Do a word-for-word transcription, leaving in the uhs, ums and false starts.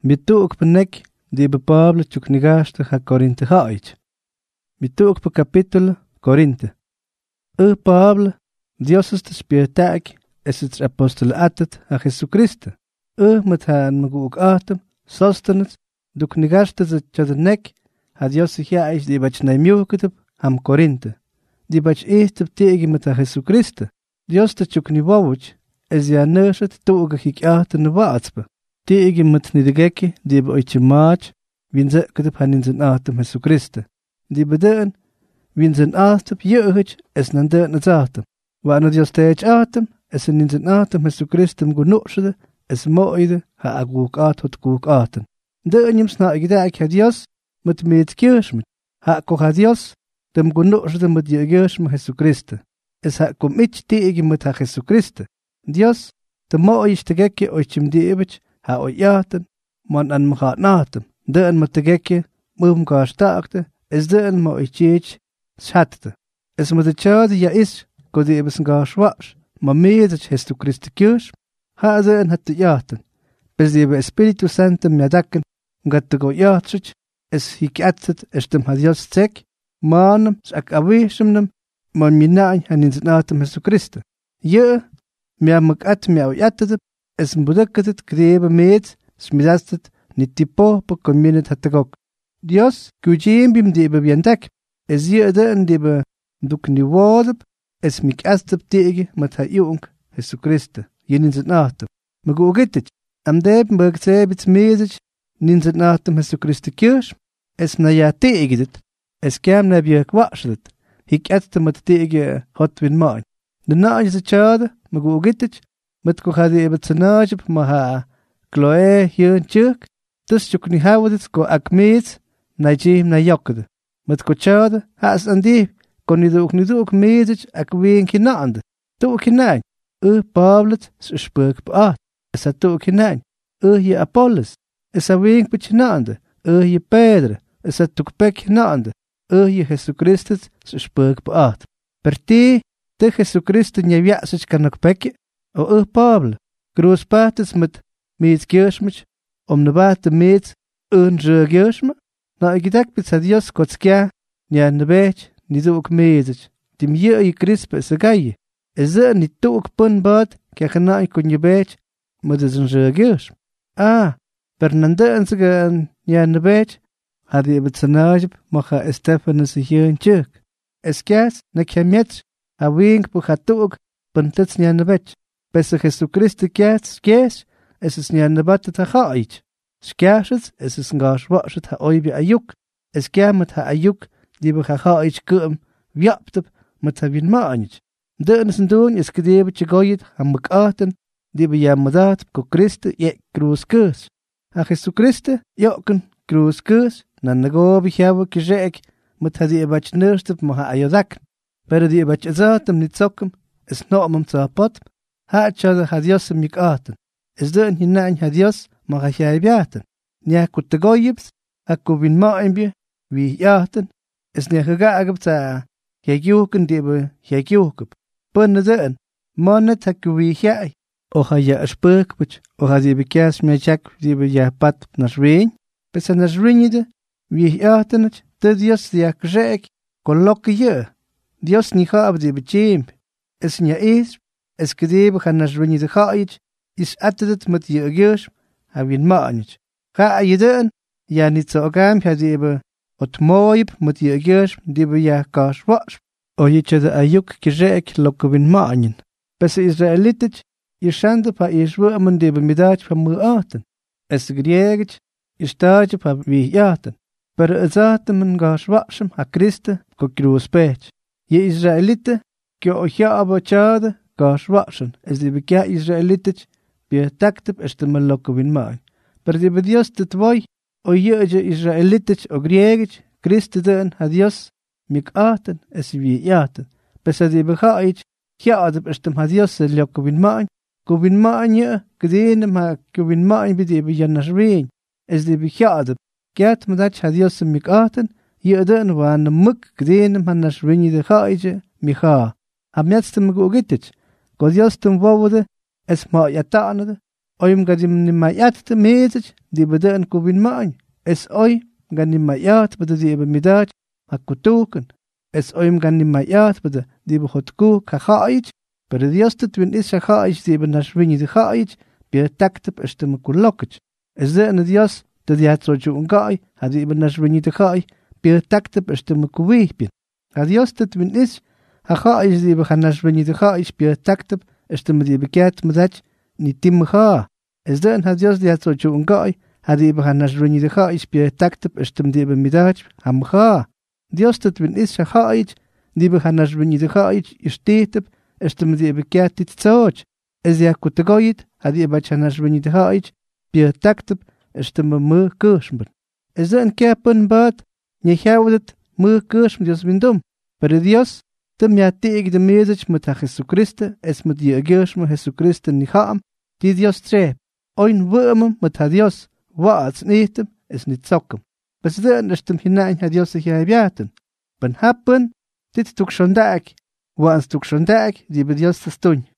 Mituuk penek dibe Pablo chuknigashta ha Korinte haich. Mituuk pe capítulo Korinte. E Pablo, Dios ist spietak, es ist apostel atet ha Jesucristo. E met ha maguk atem, sostenet, duknigashta ze chadenek, ha Dios ja is die bach naimiuketep ham Korinte. Die bach eestep tegi met ha Jesucristo. Dios te chuknibawuch, es ja neshet tuuge hik aten waatspe. Tegi met nidegeki, die be oiche maach, wien ze ketep hanin zen atem Jesucristo. Die bedeen, wien zen atem jeugd, es nan deun het atem. Waar Dios teech atem, es in zen atem Jesucristo mgunushede, es moide ha aguk at hot guk aten. Deun jims na igdaak ha Dios, met meet kirschmet, ha ko ha Dios, dem gunushede met je kirschme Jesucristo. Es ha kom ich tegi met ha Jesucristo. Dios, de moish te gekke oichim diebech, ha oyaten, man an mchat natem. Deun met te gekke, mum ka staakte, es deun mo oichich, schatte. Es met de chade ja is, ko die ebes ga schwasch, ma meedech Jesucristo kirsch, ha deun hat te jaten. Bes die Espiritu Santo me adakken, gat te go jatsich, es hikatet, es dem ha Dios zek, manam, sak awishemnem, man minain han in zenatem Jesucristo. Je, me amak me oyatet, es mbudekketet krebe meet, smidastet, nit tipo po communet hat te gok. Dios, kujim bim debe biendak, es je deun debe duk ni wodep, es mik astep tege met ha iung Jesucristo, jen in zenatem. Me go gittet, am deben bergzebits mesich, nin zenatem Jesucristo kirsch, es na ja tegedit, es kam na björk warslet, hik ette met tege hot win main. De naaj ze chade, me go gittet, met ko hade ebe tsenajep ma ha gloe hier tjuk, dus juk ni hawdet ko akmeet, na jim na jokkede. Met ko chade, haas an die, kon ni ook ni ook mesich ak ween kinaande. To kinain, e Pablet se spurk beaat, es hat to kinain, e hier Apollos, es a ween pechinaande, e hier Pedro, es hat tuk pek kinaande, e hier Jesucristus se spurk beaat. Per te, de Jesucristus nie wiasich kan ook pekje, o e Pablo, groos pates met meet kirschmich, om de water meet een je kirschme, na ik dak bits had Dios kotskja, nie an de beech, nie zo ook meezich, dim je je crispe se gaie, es ze niet to ook pun bad, kje na ik kon je beech, met is een je kirschme. Ah, per nande en se gaan, nie an de beech, had je bet sanajib, macha Estefanus hier in tjuk. Es kjas, na kjemjets, ha wink bu ha to ook, pun tits nie an de beech. Besse Jesucristo kjas, kjas, es is nie an de batte ta haich. Skjashet, es is nga schwachet ha oibi ajuk, es kjamet ha ajuk, die be ha haich kum, wiaptep, met ha win maanich. Deun is een doen, is gedebetje goyit, ha mekaten, die be ja madat, ko Christe, je kruis kus. Ha Jesucristo, jokken, kruis kus, nan nego bichawe kizek, met ha die bach nurstep, ma ha ayodak. Pero die bach azatem nit sokem, es noomem za pot, ha chade ha Dios mekaten. Es deun hinein ha Dios, ma ha jij biaten. Nia kutte goyips, ha ko win maanbje, wie jaten, es nia gegagep za, jij joken die be, jij jokep. Punne deun, mannet ha ko wie jij. O ha ja spurkbech, o ha die bekias me jak die be ja pat nas rein, besa nas reinide, wie jatenet, de Dios die kzek, kon lokke je. Dios ni ha ab die bechimp. Es nia is, es gedebe ha nas reinide haich, is attedet met je geus, ha win maanich. Ga je deun, ja niet zo gam, ha die be, ot mooip met je geus, die be ja kas was. O je tjede ajuk kzek lokke win maanin. Besa Israelitich, je schande pa je schwimmen die be middag van mu aten. Es griegich, je staatje pa wie jaten. Per het zaten men ga schwachem ha Christe, ko kruis pech. Je Israelite, ke o ja abo chade, ga schwachem. Es die bekia Israelitich, be taktep es te men lokke win maan. Per die be Dios te twoi, o je je Israelitich o griegich, Christe deun ha Dios, mik aten, es wie jaten. Besa die begaich, ja adep es tem ha Dios se lokke win maan. Ko win maan je, gedeenem ha ko win maan bi die be jannas rein. Es die begaadep, Gert medach ha Dios se mik aten, je deun waan de muk, gedeenem ha nas rein de gaije, micha. Ha mjetstem go gitich, go Dios tem wawode, es ma jatanede, oim gadim ni ma jatte mezich, di bedön kubin mañ. Es oy ganim mayat bada di bemidaj hakutukan. Es oy ganim mayat bada di behotku kahaich. Pero Dios te twin is haich di benashwini di haich. Bia taktep estem kulokich. Es de en Dios te diatsoju ungai hadi benashwini di haich. Bia taktep estem kuwihpin. A Dios te twin is haich di benashwini di haich. Bia taktep estem di bekat medach ni timha. Es de en Dios diatsoju ungai hadi benashwini di haich. Bia taktep estem di bemidaj hamha. Dios te twin is haich di benashwini di haich istetep estem di bekat titsoch. Es ya kutagoyit hadi bachanashwini di haich. Bia taktep estem me kushmben. Es de en kapen bat ni hawdet me kushmben Dios windum. Pero Dios te miatig de message met Jesucristo es met die gersme Jesucristo ni ham. Die Dios tre oin wurm met ha Dios waats nitem es nit zokem. Bes de en estem hinein ha Dios sich habiaten. Ben happen dit tuk schon dag. Waans tuk schon dag die be Dios te stun.